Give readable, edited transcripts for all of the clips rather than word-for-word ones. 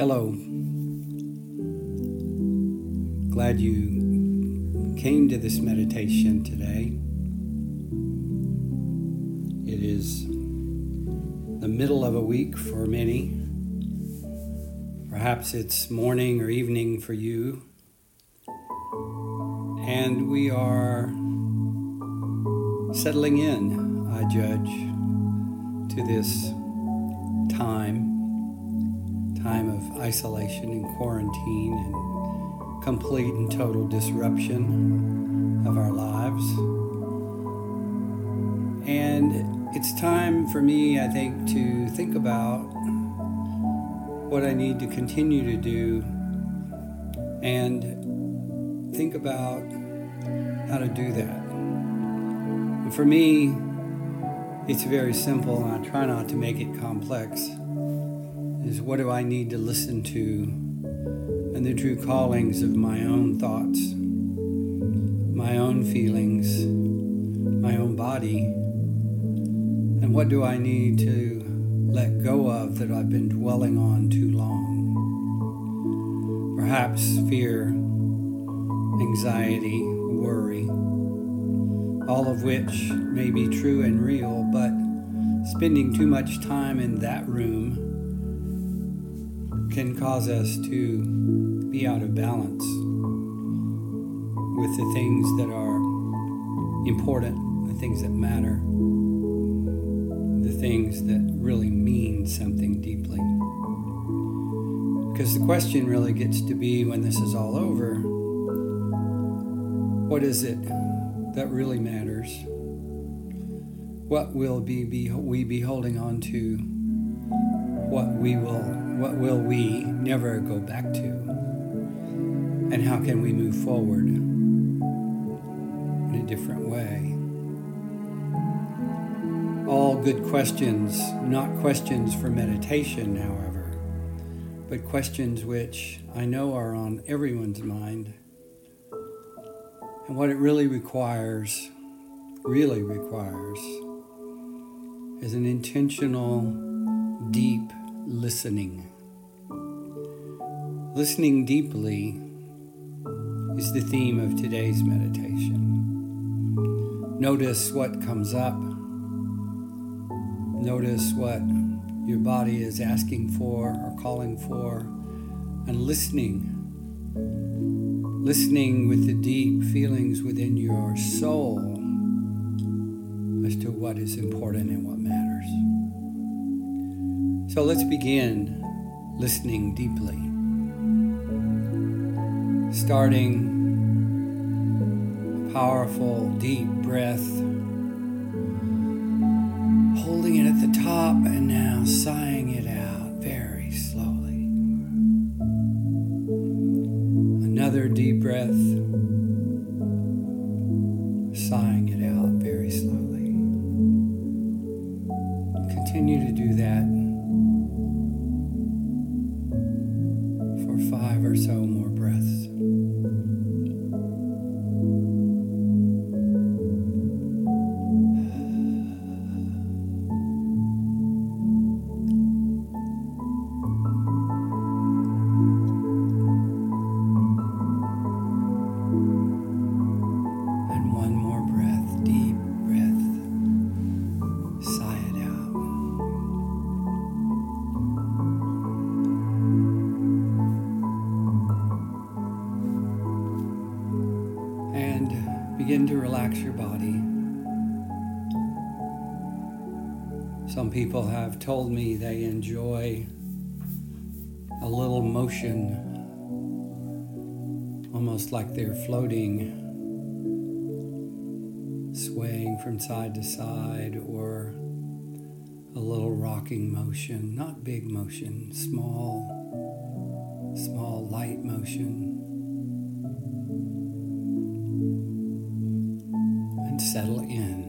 Hello. Glad you came to this meditation today. It is the middle of a week for many. Perhaps it's morning or evening for you. And we are settling in, I judge, to this time of isolation and quarantine and complete and total disruption of our lives. And it's time for me, I think, to think about what I need to continue to do and think about how to do that. And for me, it's very simple, and I try not to make it complex. Is what do I need to listen to and the true callings of my own thoughts, my own feelings, my own body, and what do I need to let go of that I've been dwelling on too long? Perhaps fear, anxiety, worry, all of which may be true and real, but spending too much time in that room can cause us to be out of balance with the things that are important, the things that matter, the things that really mean something deeply. Because the question really gets to be, when this is all over, what is it that really matters? What will we be holding on to? What will we never go back to? And how can we move forward in a different way? All good questions, not questions for meditation, however, but questions which I know are on everyone's mind. And what it really requires, is an intentional, deep listening. Listening deeply is the theme of today's meditation. Notice what comes up. Notice what your body is asking for or calling for, and listening with the deep feelings within your soul as to what is important and what matters. So let's begin listening deeply. Starting a powerful, deep breath, holding it at the top and now sighing it out very slowly. Another deep breath, sighing it out very slowly. Continue to do that for 5 or so more breaths. And one more breath, deep breath. Sigh it out. And begin to relax your body. Some people have told me they enjoy a little motion, almost like they're floating, swaying from side to side, or a little rocking motion, not big motion, small light motion. And settle in.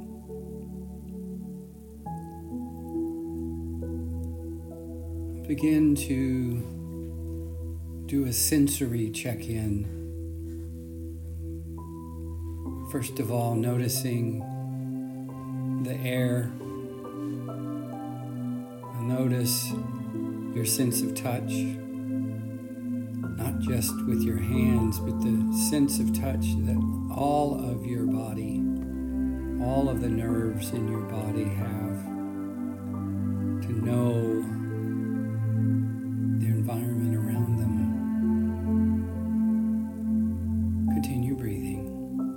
Begin to do a sensory check-in. First of all, noticing the air. Notice your sense of touch. not just with your hands, but the sense of touch that all of your body, all of the nerves in your body have to know the environment around them. Continue breathing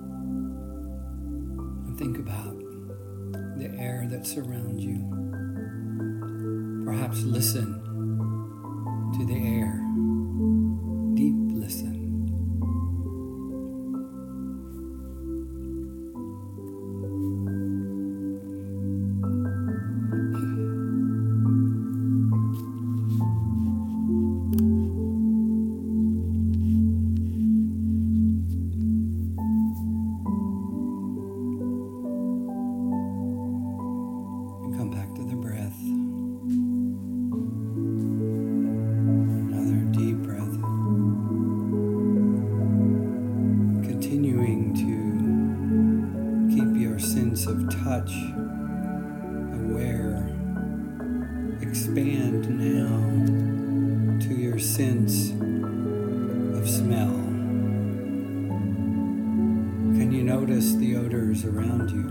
and think about the air that surrounds you. Perhaps listen to the air. Deep listen. And come back to the breath. Of touch, aware, expand now to your sense of smell. Can you notice the odors around you?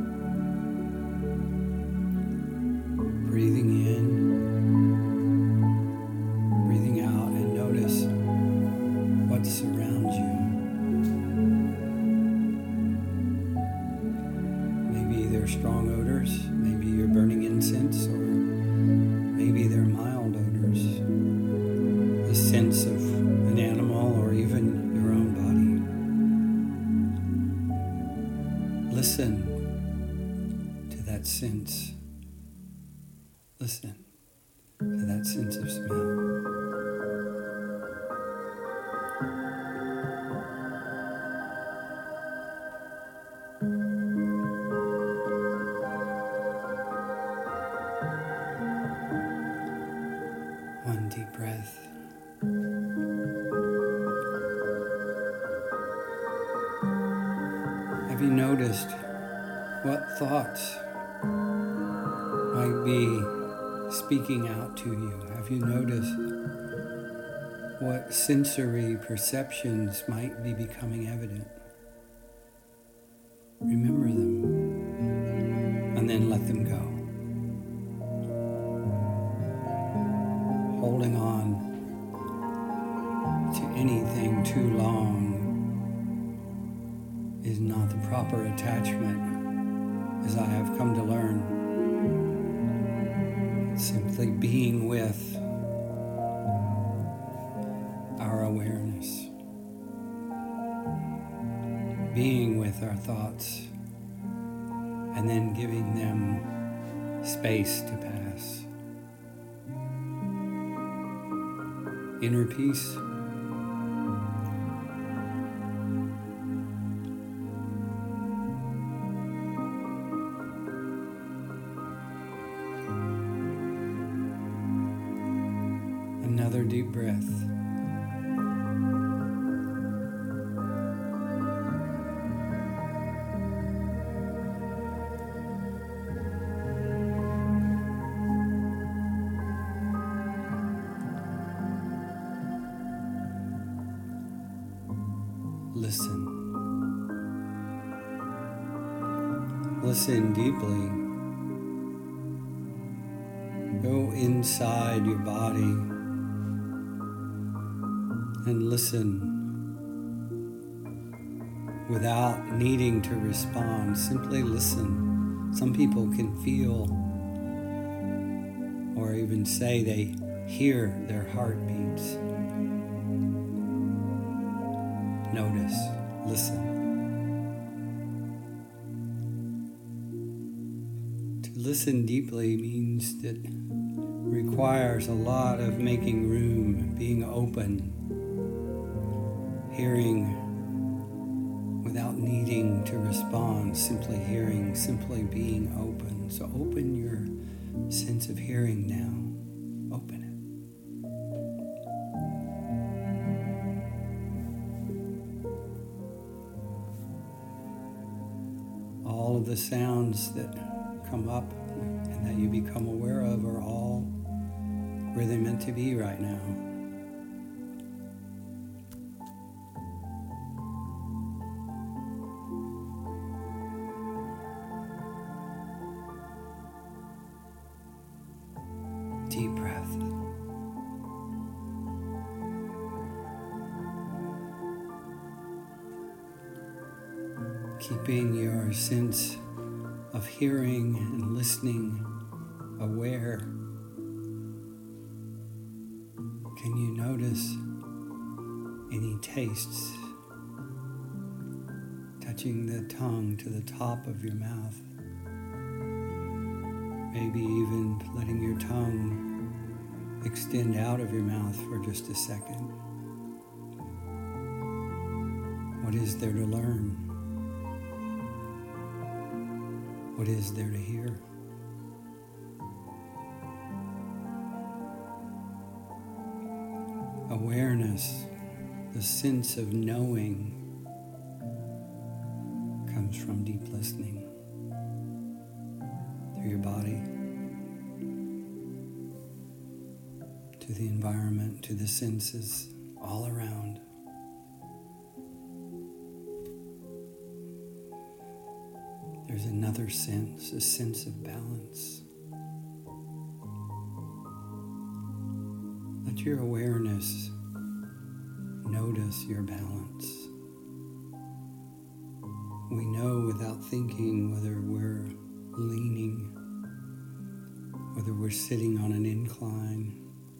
Breathing in, breathing out, and notice what surrounds you. They're strong odors, maybe you're burning incense, or maybe they're mild odors, the sense of an animal or even your own body. Listen to that sense. Listen to that sense of smell. One deep breath. Have you noticed what thoughts might be speaking out to you? Have you noticed what sensory perceptions might be becoming evident? Remember them and then let them go. Holding on to anything too long is not the proper attachment, as I have come to learn. It's simply being with our awareness, being with our thoughts, and then giving them space to pass. Inner peace. Another deep breath. Listen. Listen deeply. Go inside your body and listen without needing to respond. Simply listen. Some people can feel or even say they hear their heartbeats. Notice, listen. To listen deeply means that requires a lot of making room, being open, hearing without needing to respond, simply hearing, simply being open. So open your sense of hearing now. Open it. All of the sounds that come up and that you become aware of are all where they're meant to be right now. deep breath. Keeping your sense of hearing and listening aware. Can you notice any tastes touching the tongue to the top of your mouth? Maybe even letting your tongue extend out of your mouth for just a second. What is there to learn? What is there to hear? Awareness, the sense of knowing, comes from deep listening through your body, to the environment, to the senses all around. There's another sense, a sense of balance. Let your awareness notice your balance. We know without thinking whether we're leaning, whether we're sitting on an incline,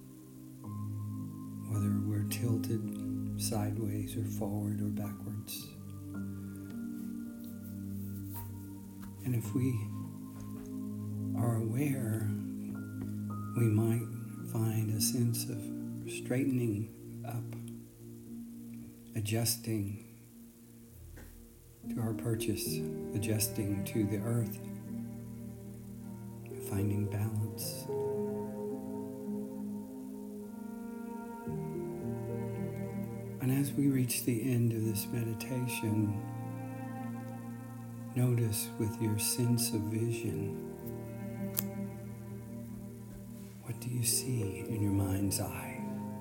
whether we're tilted sideways or forward or backwards. And if we are aware, we might find a sense of straightening up, adjusting to our purchase, adjusting to the earth, finding balance. And as we reach the end of this meditation, notice with your sense of vision, what do you see in your mind's eye?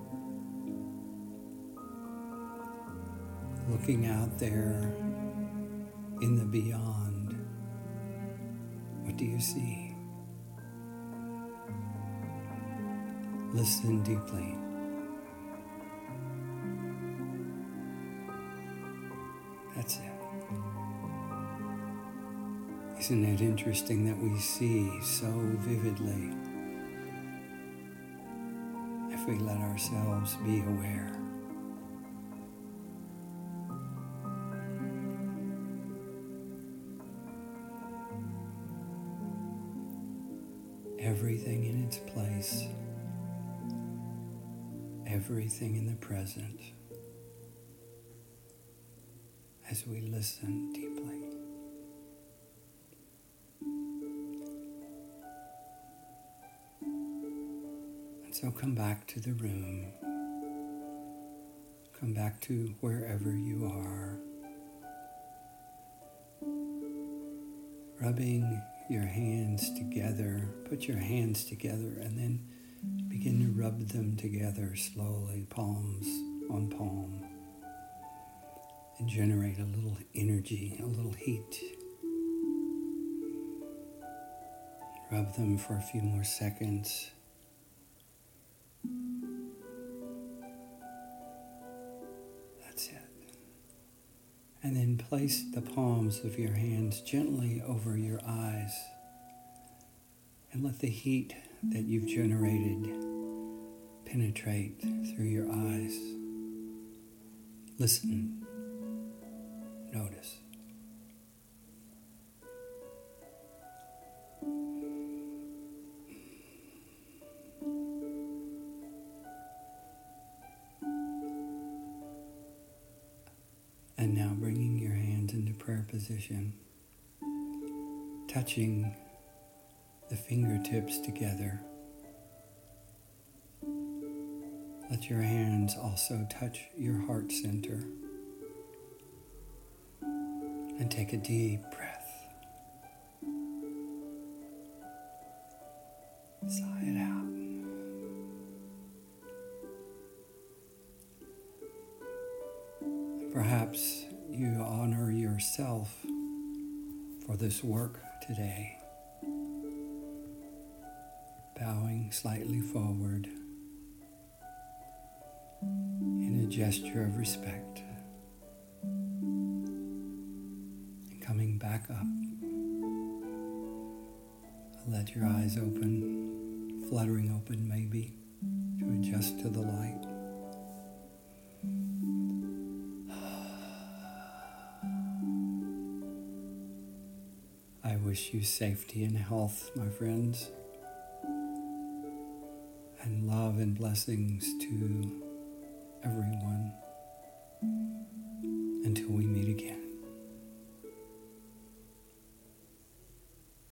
Looking out there in the beyond, what do you see? Listen deeply. That's it. Isn't it interesting that we see so vividly if we let ourselves be aware? Everything in its place, everything in the present, as we listen deeply. And so come back to the room, come back to wherever you are, rubbing your hands together. Put your hands together and then begin to rub them together slowly, palms on palm, and generate a little energy, a little heat. Rub them for a few more seconds. That's it. And then place the palms of your hands gently over your eyes and let the heat that you've generated penetrate through your eyes. Listen. Notice. And now bringing your hands into prayer position, touching the fingertips together. Let your hands also touch your heart center. And take a deep breath. Sigh it out. Perhaps you honor yourself for this work today. bowing slightly forward in a gesture of respect, and coming back up. Let your eyes open, fluttering open maybe, to adjust to the light. I wish you safety and health, my friends, and love and blessings to everyone until we meet again.